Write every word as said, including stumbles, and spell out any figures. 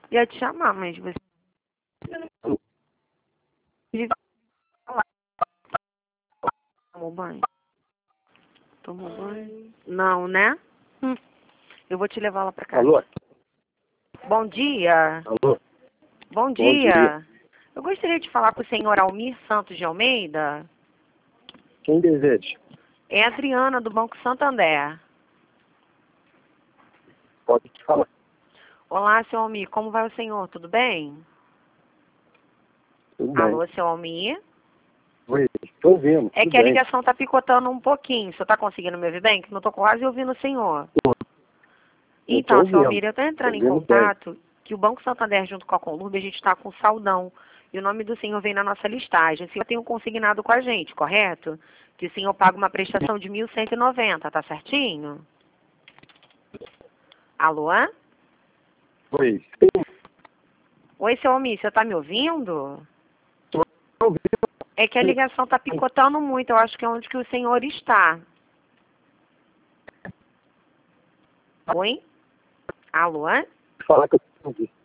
Ia te chamar, mas você... Tomou banho? Tomou banho? Não, né? Hum. Eu vou te levar lá pra casa. Alô? Bom dia. Alô? Bom Bom dia. dia. Eu gostaria de falar com o senhor Almir Santos de Almeida. Quem deseja? É a Adriana, do Banco Santander. Pode te falar. Olá, seu Almir. Como vai o senhor? Tudo bem? Tudo bem. Alô, seu Almir? Oi, estou ouvindo. É tudo que a bem. ligação tá picotando um pouquinho. O senhor tá conseguindo me ouvir bem? Que não tô quase ouvindo o senhor. Tô. Eu Então, tô seu ouvindo. Almir, eu tô entrando Tô em ouvindo bem. contato que o Banco Santander, junto com a Conlurb, a gente está com saldão. E o nome do senhor vem na nossa listagem. O senhor tem um consignado com a gente, correto? Que o senhor paga uma prestação de mil cento e noventa, tá certinho? Alô? Oi. Oi, seu Almir, você tá me ouvindo? Tô ouvindo. É que a ligação tá picotando muito. Eu acho que é onde que o senhor está. Oi? Alô? Falar que eu tô ouvindo.